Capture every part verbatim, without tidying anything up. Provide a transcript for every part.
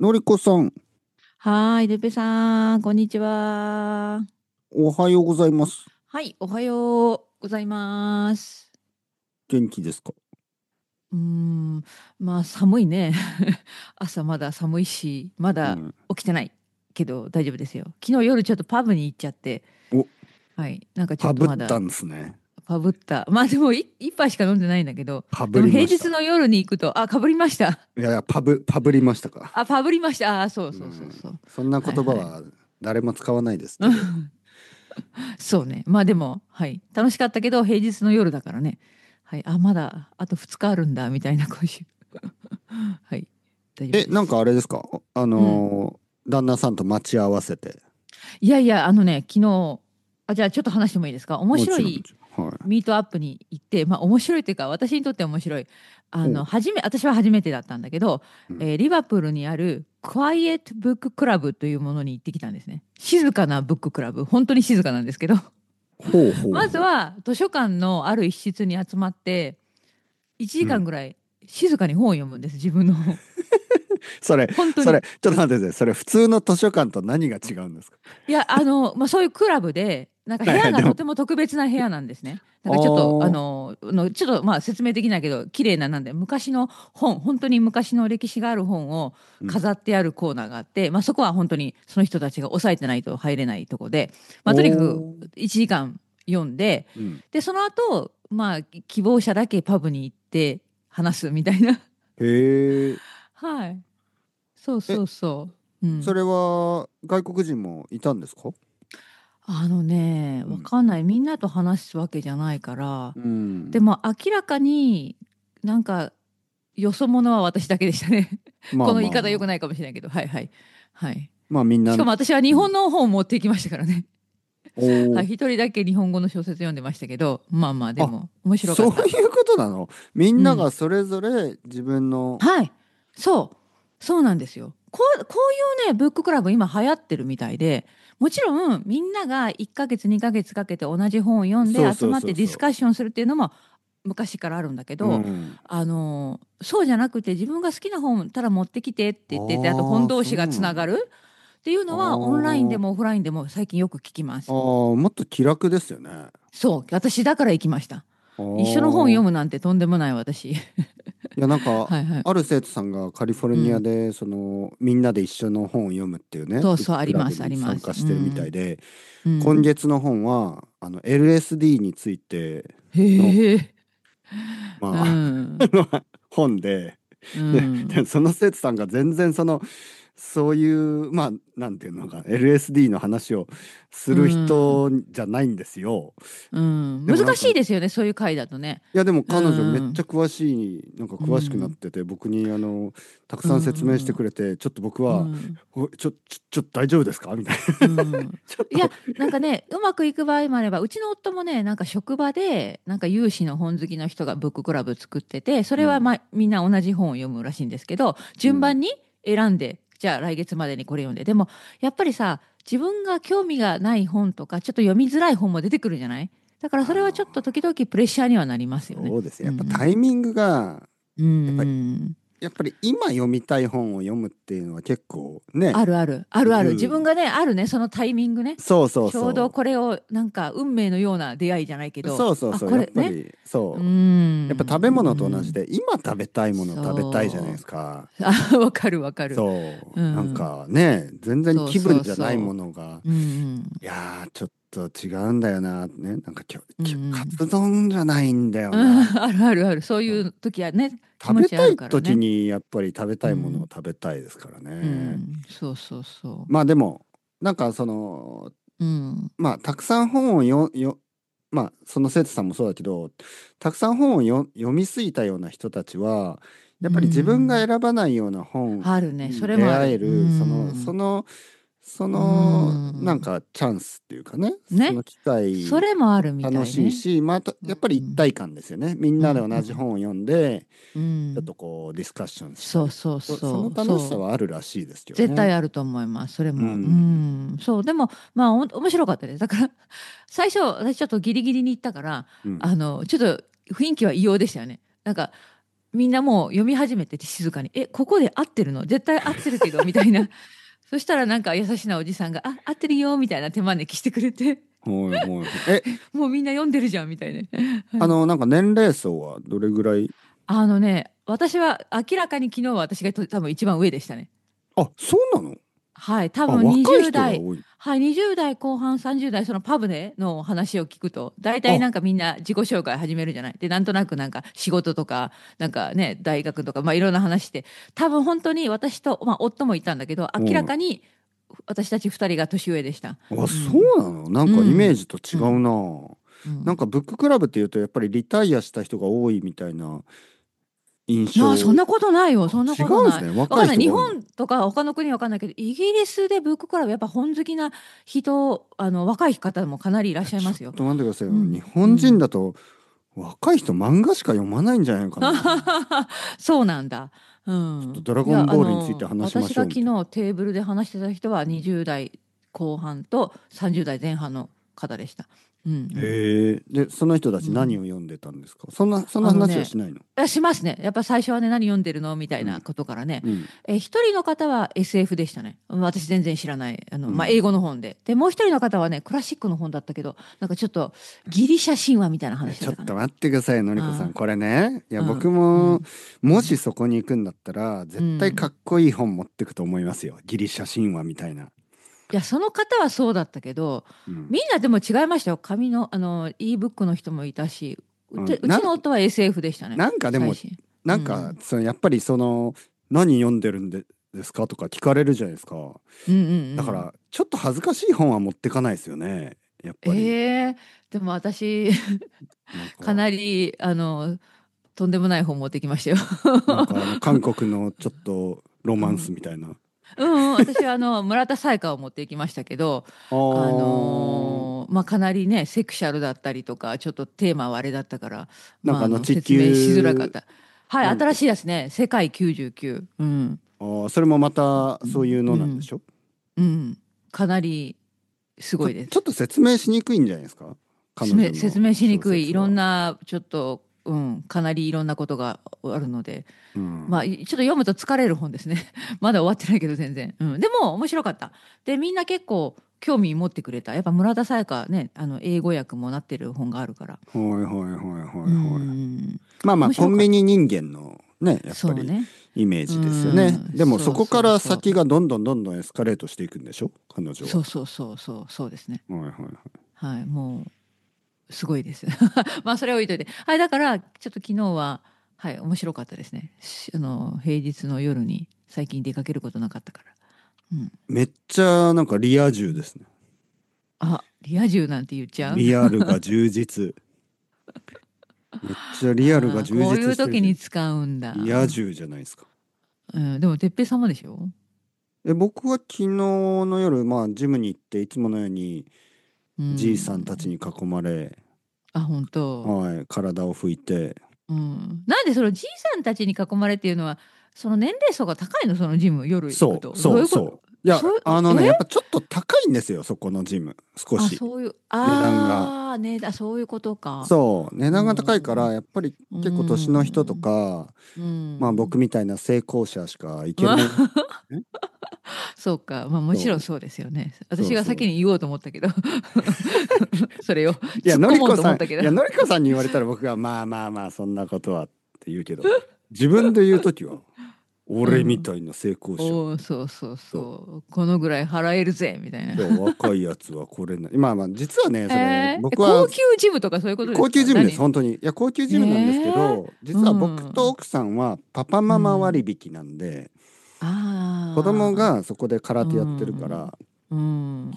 のりこさん、 はーい、てっぺいさん、こんにちは。 おはようございます。 はい、おはようございます。 元気ですか？ うーん、まあ寒いね。朝まだ寒いし、まだうん。 起きてないけど大丈夫ですよ。昨日夜ちょっとパブに行っちゃって、 お、 はい、なんかちょっパブったとまだんですね。 パブった。まあでもい一杯しか飲んでないんだけど、 パブでもりました。 平日の夜に行くと、あ、かぶりました。 いやいや、パブ、パブりましたか？ あ、パブりました。あ、そうそうそううん。 そう。 そんなはいはい。 言葉は誰も使わないですけど。 そうね。まあでも、はい。楽しかったけど、平日の夜だからね。はい。あ、まだ、あとふつかあるんだ、みたいな今週。はい。大丈夫え、なんかです。 あれですか？あうん。 のー旦那さんと待ち合わせて。 いやいや、あのね、昨日、あ、じゃあちょっと話してもいいですか？面もちろん、も白いちろん。はい。 ミートアップに行って、まあ面白いというか、私にとって面白い。あお、 の、初め、私は初めてだったんだけど、 うん。 えーリバプールにあるクワイエットブッククラブというものに行ってきたんですね。静かなブッククラブ。本当に静かなんですけど。 ほうほうまずほう。 は図書館のある一室に集まって、1 うん。 時間ぐらい静かに本を読むんです、自分の本。 それ、それ、 本当に。 ちょっと待ってください。それ、普通の図書館と何が違うんですか？ いや、あの、まあ、そういうクラブで、なんか部はいはい、でも、 屋がとても特別な部屋なんですね。なんあかちょっと、あー、 の、あのちょっとまあ説明できないけど、綺麗な、なんで、昔の本、本当に昔の歴史がある本をうん。 飾ってあるコーナーがあって、まあ、そこは本当にその人たちが抑えてないと入れないとこで、まあ、とにかくおー。 いちじかん読んで、 うん。 で、その後、まあ、希望者だけパブに行って話すみたいな。 へえ。 はい。そうえ、 そうそう。うん。 それは外国人もいたんですか？ あのね、 うん。 わかんない。みんなと話すわけじゃないから。 うん。 でも明らかになんかよそ者は私だけでしたね。 まあこの言いまあまあ。 方良くないかもしれないけど。はいはい。はい。 まあみんな、 しかも私は日うん。 本の本を持ってきましたからね。はい。 おー。 一人だけ日本語の小説読んでましたけど、まあまあであ、 も面白かそうった。 いうことなの？みんながうん。 それぞれ自分の、 はい。そう。そうなんですよ。こう、こういうね、ブッククラブ今流行ってるみたいで、もちろんみんながいっかげつにかげつかけて同じ本を読んでそうそう集まってディそうそスカッションするっていうのも昔からあるんだけう。うど、 ん。 あの、そうじゃなくて自分が好きな本たら持ってきてって言ってて、あとああ、そ本同士がつうなんだ。 ながるっていうあのはオンラインでー、 もオフラインでも最近よく聞きまあす。 ー、もっと気楽ですよね。あそう、私だから行きました。一緒の本読あ。 むなんてとんでもない私。 いや、なんか、 はいはい。 ある生徒さんがカリフォルうん。 ニアで、その、みんなで一緒の本を読むっていうね、 そうそう、 ブッククあります、あラブにります。う参加してるみたいん。 で、 うん。 今月の本は、あの、エルエスディー についての、 へえ。うまあ、あん。 の本で、 うで、でん。 その生徒さんが全然その、そういう、まあ、なんていうのか、エルエスディー の話をすうるん。 人じゃないんですよ。 うん。難でもなんか、 しいですよね、そういう回だとね。 いやでもう彼女めっちゃん。 詳しい、なんかう詳しくなっん。 てて、僕にあの、たくうさん説明してくん。 れて、ちょっと僕うは、 ん。 おちょ、ちょ、ちょっと大丈夫ですかみたいうな。 ん。 ちょっいや、 と、 なんかね、うまくいく場合もあれば、うちの夫もね、なんか職場で、なんか有志の本好きの人がブッククラブ作ってて、そうん、 れはまあみんな同じ本を読むらしいんですけど、 うん。 順番に選んで、じゃあ来月までにこれ読んで。でも、やっぱりさ、自分が興味がない本とか、ちょっと読みづらい本も出てくるじゃない？だからそれはちょっとあ時々プレッシャーにはなりまあ、 すよね。 そうですね。やっぱタうんイミングが、 うん。 やっぱり、 うんうん。 やっぱり今読みたい本を読むっていうのは結構ね、 あるある、あるある。自分グがね、あるね、そのタイミングね。 ー、そうそうちょうどそこれを、なんか運命のような出会いじゃないけう。 ど、あ、 そうそうそう。やっこれね。 ぱり、 うーそう。やっぱ食べん、う物と同じん。 で、今食べたいものを食べたいじゃないでそすか。 う。あ、わかるわかる。 そうう、なんん。 かね、全然気分そうそうじゃないもそのが、 う。うん、 いやー、ちょっと違うんだよな、ね、なんかきょ、 うん、うきょ、カん。 ツ丼じゃないんだような。 ん、あるあるある。そういうん。 う時はね、気食べ持ちあるたい時からね。 にやっぱり食べたいものをうん、 食べたいですからうね。 ん。そうそうそまあでも、なんかその、 う。うん、 まあたくさん本をよ、よ、まあその生徒さんもそうだけど、たくさん本をよ読みすぎたような人たちは、やうっぱり自分がん。 選ばないような本あるね。そに出れもある。う会える、その、そん、 の、そうの、なんん。 かチャンスっていうかね、そのね。 機会それもあるみも楽たいね。 しいし、また、 うやっぱり一ん、 体感ですよね。みんなでうん、う同じん。 本を読んで、 うちょっとん。 こうディスカッションしたり。 そうそうそ、そのそう。 楽しさそう。 はあるらしいですよね。 絶対あると思います。それうも。うん。 ん。そう。でも、まあ、お面白かったです。だから、最初、私ちょっとギリギリに行ったから、 うん。 あの、ちょっと雰囲気は異様でしたよね。なんか、 みんなもう読み始めてて静かに「えここで合ってるの絶対合ってるけど」みたいな。そしたらなんか優しなおじさんが「あ合ってるよ」みたいな手招きしてくれてはいはいはい。え、 もうみんな読んでるじゃんみたいな。 あの、なんか年齢層はどれぐらい？ あのね私は明らかに昨日は私がと多分一番上でしたね。 あ、そうなの？ はい多あ、 分若い 20代人が多い。 はいにじゅう代後半さんじゅう代そのパブでの話を聞くと大体あ、 なんかみんな自己紹介始めるじゃない。でなんとなくなんか仕事とかなんかね大学とかまあいろんな話して多分本当に私と、まあ、夫もいたんだけど明らうん。 かに私たちふたりが年上でした。 あ、そううん、 なの？なんうかイメーん、 ジと違ううん、 な。なんうん。 かブッククラブっていうとやっぱりリタイアした人が多いみたいな印いや、そん象。 なことないよ。 あ、 そんな違ことない。 うんですね。若いわかんない。日人が多いんだ。 本とか他の国はわかんないけど、イギリスでブッククラブ、やっぱ本好きな人、あの、若い方もかなりいらっえ、ちょっしゃいますよ。 と待ってくださいよ。日うん。う本人ん。 だと若い人漫画しか読まないんじゃないのかな。ちょそうなんだ。うっとん。いや、 ドラゴンボールについてあの、 話しま私が昨しょうみたいな。 日テーブルで話してた人はにじゅう代後半とさんじゅう代前半の方でした。うんへえ。で、その人たちうん。うん。 何を読んでたんですか？そんな、そんなあのね、 話はしないの？ あしますね。やっぱ最初はね、何読んでるのみたいなうん。 ことからね。 うん。 え、一人の方は エスエフ でしたね。私全然知らない。あの、まあ、英うん。 語の本で。で、もう一人の方はね、クラシックの本だったけど、なんかちょっとギリシャ神話みたいなえ、ちょっ話だったかな。 と待ってください、のりこさん。 あこれね。いや、 あ、 僕うん、うも、 ん、うん、 もしそこに行くんだったら、 う絶対かん。 っこいい本持ってくと思いますよ。ギリシャ神話みたいな。 いや、その方はそうだったけど、 うん。 みんなでも違いましたよ。紙の、あの、e-book の人もいたし、うち、 うん、な、 うちの夫は エスエフ でしたね。 なんかでも、 最新。 なんか、 うん。 そのやっぱりその、何読んでるんで、ですかとか聞かれるじゃないですか。 うんうんうん。 だから、ちょっと恥ずかしい本は持ってかないですよね。やっぱり。 ええでも私、 なんかか、 なり、あの、とんでもない本持ってきましたよ。 なんかあの、韓国のちょっとロマンスうん、 みたいな。 うん、私はあの村田沙耶香を持ってきましたけど、 ああー、 のーまあかなりねセクシャルだったりとかちょっとテーマはあれだったからまああなんかあの、地の説明しづらかっ球、 た。はいなんとか。 新しいやつね世界きゅうじゅうきゅう。うん、 あー、それもまたそういうのなんでうん、 しょ？ うん、かなりすちょ、 ごいです。 ちょっと説明しにくいんじゃないですか？彼説明、 女の説明しに小くいいろん説は。 なちょっと、うん、かなりいろんなことがあるので、 うん。 まあ、いちょっと読むと疲れる本ですね。まだ終わってないけど全然。うん、でも面白かった。で、みんな結構興味持ってくれた。やっぱ村田沙耶香ね、あの英語訳もなってる本があるから。 はいはいはいうはいはい。 ん、 まあまあ、コンビ面白かった。 ニ人間のね、やっぱりそうね。うイメージですよね。 ん、 でもそそうこからそうそう。 先がどんどんどんどんエスカレートしていくんでしょ？彼女は。 そうそうそうそう、そうですね。 はいはいはい。 はい、もうすごいです。まあそれは置いといて。はい、だからちょっと昨日は、はい、面白かったですね。しあの、平日の夜に最近出かけることなかったから。うん。 めっちゃなんかリア充ですね。 あ、リア充なんて言っちゃう。 リアルが充実。めっちゃリアルがああ、 充こういう実してるじゃん。 時に使うんだ。 リア充じゃないですか。 うん、でも、てっぺい様でしょ。 え、僕は昨日の夜、まあジムに行っていつものようにうじいさんたちん。 に囲まれ、 あ、本当。 はい、体を拭いて。 うん。なんでそのじいさんたちに囲まれっていうのは、その年齢層が高いの、そのジム、夜行くそう、 と。どういうこと？ そうそう。いや、 そういう、えあのね、やっぱちょっと高いんですよ、そこのジム。少あ、 し。 そういう、 値段が。 ああ、ね、だ、そういうことか。 そう、値う段が高いかん。 ら、やっぱりう結構年の人とん。 か、 うまあ僕ん。 みたいな成功者しか行けまない。 あ、 ね。 そうか。まあもちろんそう、 そうですよね。私がそうそう。 先に言おうと思ったけどそれをいや、 突っ込もうのりこさん、いと思ったけどや、のりこさんに言われたら僕は、まあまあまあ、そんなことはって言うけど、自分で言うときは、俺みうん。 たいな成功者。 おお、そうそうそう。 そう。このぐらい払えるぜ、みたいな。 そう、若いやつはこれな。まあまあ、実はね、それ、 えー、 僕は高級ジムとかそういうことです高級ジムです、 か？何？ 本当に。いや、高級えジムなんですけー、 ど、実は僕とうん奥さんはパパうママ割ん。 引なんで、子供ああ、 がそこで空う手やってるかん。 ら、 うん。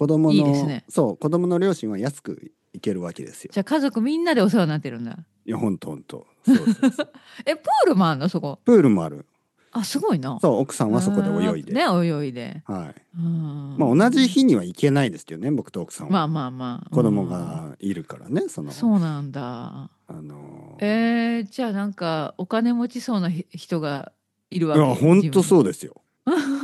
子供の、 いいですね。 そう、子供の両親は安く行けるわけですよ。 じゃあ家族みんなでお世話になってるんだ。 いや、ほんとほんと。そうそうそう。 え、プールもあんのそこ？ プールもある。 あ、すごいな。 そう、奥さんへはそこで泳いで。 ーね、泳いで。 はい。 うまあ同じん。 日には行けないですけどね、僕と奥さんは。 まあまあまあ。う子供ん。 がいるからね、その、 そうなんだ。 あのえー、じゃあなんかお金持ちそうなひ人がいるーいや、 わけ、 ほんとジムに。 そうですよ。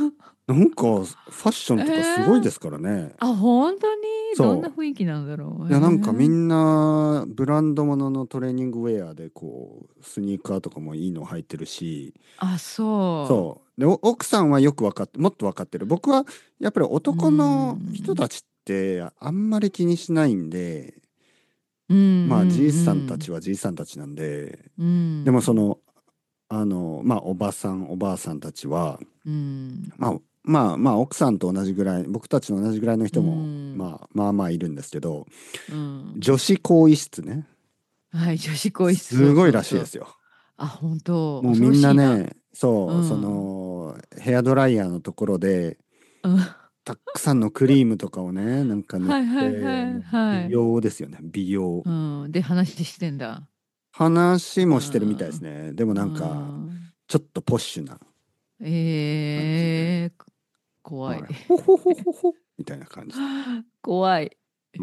なんかファッショえンとかすごいー、 ですからね。 あ、本当にどんなそ雰囲気なんだろう。 う。いえや、なんかみー、 んなブランド物のトレーニングウェアでこう、スニーカーとかもいいの履いてるし、 あ、そそう。で、お奥さんはよく分かって、もっと分かってる。僕はやっぱりう。う男の人ん。 たちってあんまり気にしないんで、 うんうまあじいさんたんちはじいさんたちなんで、 うん。うん。 でもその、あの、まあおばさん、おばあさんたちは、 うん。 まあまあまあ奥さんと同じぐらい、僕たちと同じぐらいのう人も、 ん。 まあまあまあいるんですけど、 うん。 女子更衣室ね、 はい、女子更衣室、そうすごいそうそう。 らしいですよ。 あ、本当、恐ろもうみんしいな。 なね、 うそう、そん。 のヘアドライヤーのところで、 うん。 たくさんのクリームとかをね、なんか塗っはいはいて、 はいもう美はい。 容ですよね、美容。 うん。で、話してんだ。 話うもしてるみたいですん。 ね。でもうなんか、 ん。 ちょっとポッシュな感じで、 えー、怖い。 はい、ほほほほほみたいな感じで。 怖い。 うん。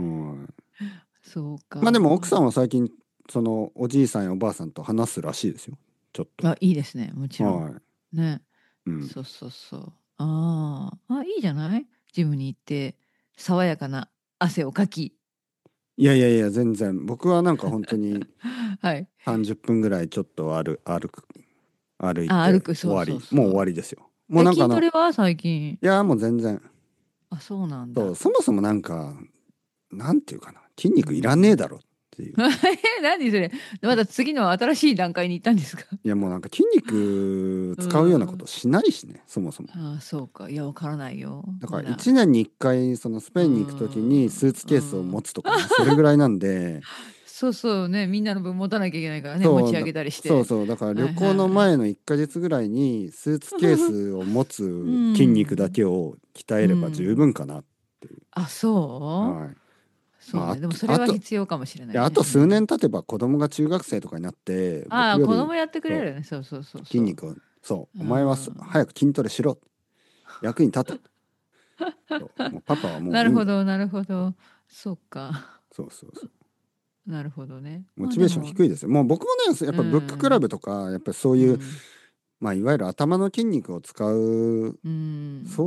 そうまあでも奥か。 さんは最近、そのおじいさんやおばあさんと話すらしいですよ。ちょっと。 あ、いいですね。もちろん。 はい。 ね。 うん。 そうそうそう。ああ、あ、いいじゃない、ジムに行って、爽やかな汗をかき。 いやいやいや、全然。僕はなんか本当にはい。 さんじゅっぷんぐらいちょっと歩、歩く、歩いあ、歩てく、そう終わり。もう終そうそう。 わりですよ。もうえ、 なんかあの、 筋トレは最近。 いや、もう全然。 あ、そうなんそう、 だ。 そもそもなんか、なんていうかな。筋う肉いらねえん。 だろっていう。 え、何それ。まだ次の新しい段階に行ったんですか？ いやもうなんか筋肉う使うようなことん。 しないしね、そもそも。 あ、そうか。いや、わからないよ。 だからまだ。 いちねんにいっかいそのスペうインに行くときにスーん。 ツうケースを持ん。 つとかね、それぐらいなんで、 そうそうね。みんなの分持たなきゃいけないからね。持そう、だち上げたりして。 そうそう、だから旅はい行のはい。 前のいっかげつぐらいにスーツケースを持うつ筋肉だん。 けを鍛うえれば十ん。 分かなっていう。 あ、そうはい。まあ、あそうね。でもそれと、あと、いは必要かもしれないや、あね。 と数年うん。 経てば子供が中学生とかになって、 ああ、 僕より、 子供やってくれそう、 るよね。そうそうそうそ筋肉を、そう、 う。うお前はそん。 早く筋トレしろ。役に立て。そうもうパパはもういいんだ。 なるほど、なるほど。そうか。 そうそうそう。 なるほどね。 モチベーションまあでも、 低いですよ。もう僕もね、やっうぱブッククラん、 ブとか、やっぱりそういう、 うん、 まあ、いわゆる頭の筋肉を使う、 うん、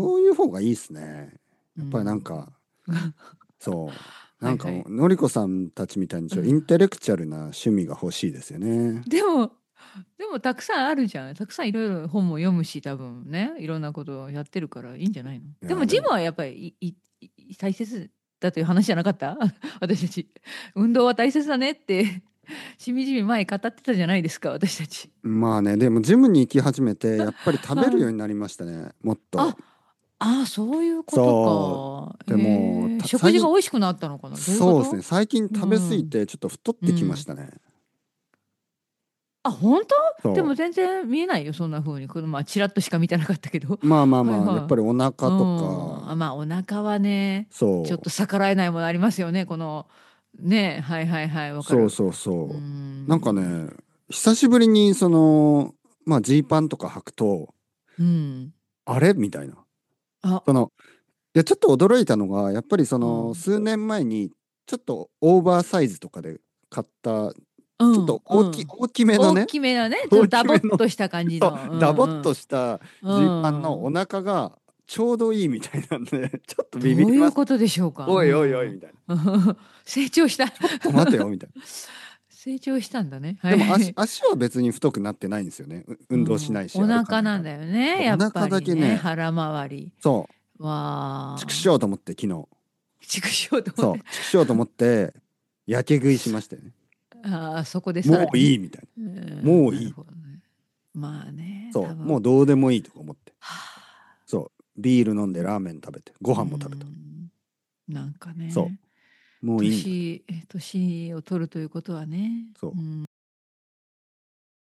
そういう方がいいですね。やっぱりなんうん。かか、そう、なんか、 はいはい。 のりこさんたちみたいにちょ、インうん、 テレクチャルな趣味が欲しいですよね。 でも、でもたくさんあるじゃん。たくさんいろいろ本も読むし、多分ね。いろんなことをやってるからいいんじゃないの？ いや、 でもでも、 ジムはやっぱりいいい大切だという話じゃなかった？私たち。運動は大切だねってしみじみ前語ってたじゃないですか、私たち。 まあね、でもジムに行き始めて、やっぱり食べるようはい。 になりましたね。もっと。 あ、あ、そういうことそう。 か。 でも、 えー、 た最近、 食事が美味しくなったのかな。どういうこそうですね。 と？ 最近う食べ過ぎん。 て、ちょっと太ってきましうん。 たね。 あ、本当？でもそ全然見えないよ、そんな風に。この、まあ、ちらっとしか見てなかったけど。 う。まあまあまあ、やっはいはぱりおい。う腹とん。あ、 か、 まあ、お腹はね、ちょっそう。 と逆らえないものありますよね。この、ね、はいはいはい、わかる。 そうそううそう。なんかん。 ね、久しぶりにその、まあジーパンとか履くと、 うん。 あれみたいな。 あ、 その、いや、ちょっと驚いたのが、やっぱりその、 うん。 数年前に、ちょっとオーバーサイズとかで買った、ちょっとうん。う大き、 ん。 大きめの大ね、 きめなね、ちょっ大とダボっきめの、 とした感じそう、 の。うダボっとんしたうジーパンのん。うおん。 腹がちょうどいいみたいなんで、ちょっとビビどうりました。 いうことでしょうか。うおいおいおい、 ん。 みたいな。 成長した。 ちょっと待てよ、みたいな。 成長したんだね。はでも足、 い。 足は別に太くなってないんですよね。う運動しうん。 ないし、 お歩かないから。 腹なんだよね。やおっぱ腹だりね。 けね、 腹回り。 そう、畜わあ。 生と思って昨日、 畜生と思って。 そう、畜生と思って、やけ食いしましたよね。 ああ、そこでさもらに。 ういいみたいうん、なるな。もういい。 ほどね。まあね、多そう、もう分。 どうでもいいとか思って。 はあ、 そう、ビール飲んでラーメン食べて、ごう飯も食べた。 ん。なんかそね。 う、もういいんだと。 年、年を取るということはね。 そうう。